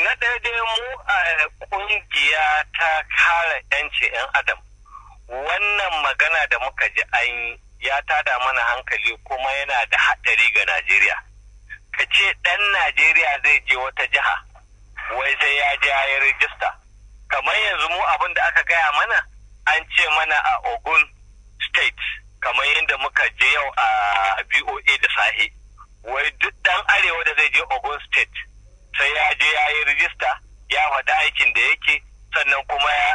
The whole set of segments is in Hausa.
na ɗaya dai mu a ƙungiya ta kare 'yancin 'yan adam wannan magana da muka ji an yi ya tada mana hankali kuma yana da haɗari ga Najeriya. Ka ce ɗan Najeriya zai je wata jiha wai sai ya je ya yi rijista. Kamar yanzu mu abin da aka gaya mana an ce mana a Ogun State kamar yadda muka je yau a BOA da sahe. Wai duk ɗan arewa da zai je Ogun State sai ya je ya yi rijista ya faɗi aikin da yake sannan kuma ya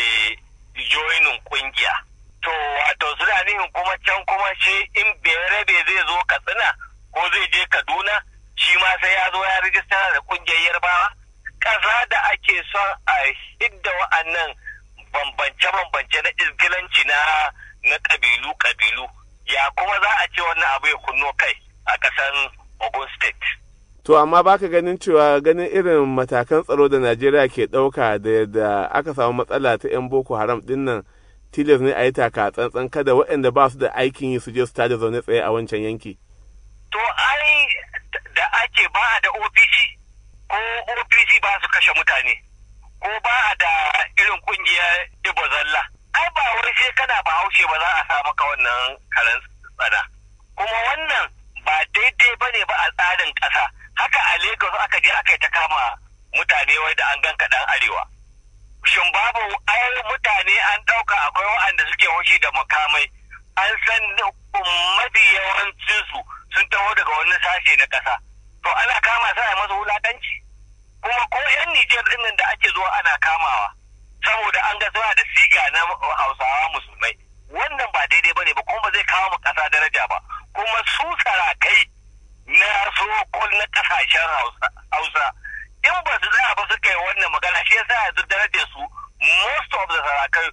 joinin ƙungiya. To wato suna nihin kuma can kuma shi in Berebe zai zo Katsina ko zai je Kaduna shi ma sai ya zo ya rijista da ƙungiyar Yarbawa. Ƙasa da ake son a hidda wa'annan bambance-bambance na izgilanci na ƙabilu ya kuma za a ce wannan abu ya kunno kai a ƙasan Ogun State. To amma baka ganin cewa ganin irin matakan tsaro da Najeriya ke ɗauka da yadda aka samu matsala ta 'yan Boko Haram ɗin nan tilas ne a yi taka tsantsan kada waɗanda ba su da aikin yi su je su tada zaune tsaye a wancan yanki. To ai da ake ba da OPC ko OPC ba su kashe mutane ko ba da irin ƙungiyar Ibo Zalla. Ai ba wai sai kana Bahaushe ba za a sa maka wannan karan tsana. Kuma wannan ba daidai ba ne ba a tsarin ƙasa. Haka a Lagos aka je aka yi ta kama mutane wai da an ganka ɗan arewa. Shin babu ai mutane an ɗauka akwai waɗanda suke hoshi da makamai an san mafi yawancinsu sun taho daga wani sashe na ƙasa. To ana kama sa masu wulaƙanci. Kuma ko 'yan Nijar ɗin da ake zuwa ana kamawa saboda an ga suna da siga na Hausawa musulmai. Wannan ba daidai ba ne ba kuma ba zai kawo mu ƙasa daraja ba. Kuma su sarakai na sokol na kasashen Hausa in ba su tsaya ba suka yi wannan magana shi yasa yanzu darajar su most of the sarakai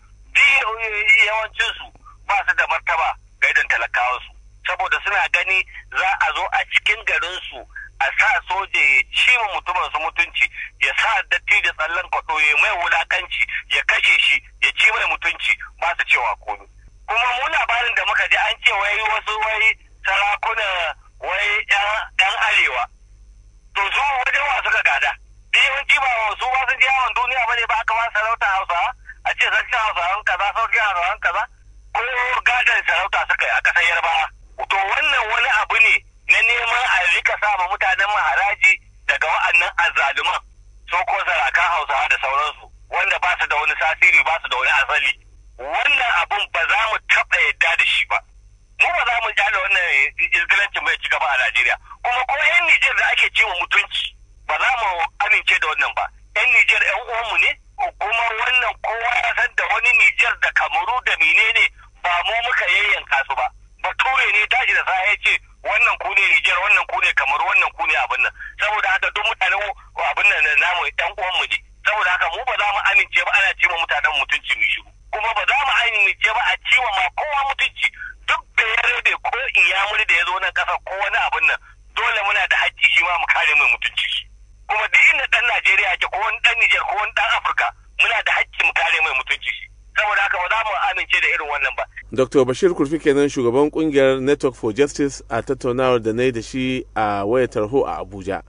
yawancin su ba su da martaba ga idan talakawa su saboda suna gani za a zo a cikin garin su a sa soja ya ci mutumin su mutunci ya sa datti da tsallan kwaɗo ya mai wulakanci ya kashe shi ya ci mai mutunci ba su cewa komai kuma mu labarin da muka ji an ce wai wasu wai sarakuna wai ɗan arewa to su wajen wa suka gada da yawanci ba su ba sun je yawon duniya ba ne ba aka ba sarauta Hausawa a ce sarkin Hausawan kaza sarkin Hausawan kaza ko gadon sarauta suka yi a ƙasar Yarbawa to wannan wani abu ne na neman a rika sama mutanen haraji daga wa'annan azzaluman so ko sarakan Hausawa da sauransu wanda ba su da wani tasiri ba su da wani asali wannan abun ba za mu taɓa yadda da shi ba mu ba za mu jale wannan izgilancin bai ci gaba a Najeriya kuma ko 'yan Nijar da ake ciwo mutunci ba za mu amince da wannan ba 'yan Nijar 'yan uwanmu ne kuma wannan kowa ya san da wani Nijar da Kamaru da menene ba mu muka yayyanka su ba bature ne tashi da sa ya ce wannan ku ne Nijar wannan ku ne Kamaru wannan ku ne abin nan saboda haka duk mutanen abin nan namu 'yan uwanmu ne saboda haka mu ba za mu amince ba ana ciwo mutanen mutunci mu shiru kuma ba za mu amince ba a ciwo ma kowa mutunci duk da ya rabe ko iyamuri da ya zo nan kasa ko wani abin nan dole muna da haƙƙi shi ma mu kare mai mutunci shi kuma duk inda ɗan Najeriya ke ko wani ɗan Nijar ko wani ɗan Afirka muna da haƙƙi mu kare mai mutunci shi saboda haka ba za mu amince da irin wannan ba. Dr. Bashir Kurfi kenan shugaban kungiyar Network for Justice a tattaunawar da na yi da shi a wayar tarho a Abuja.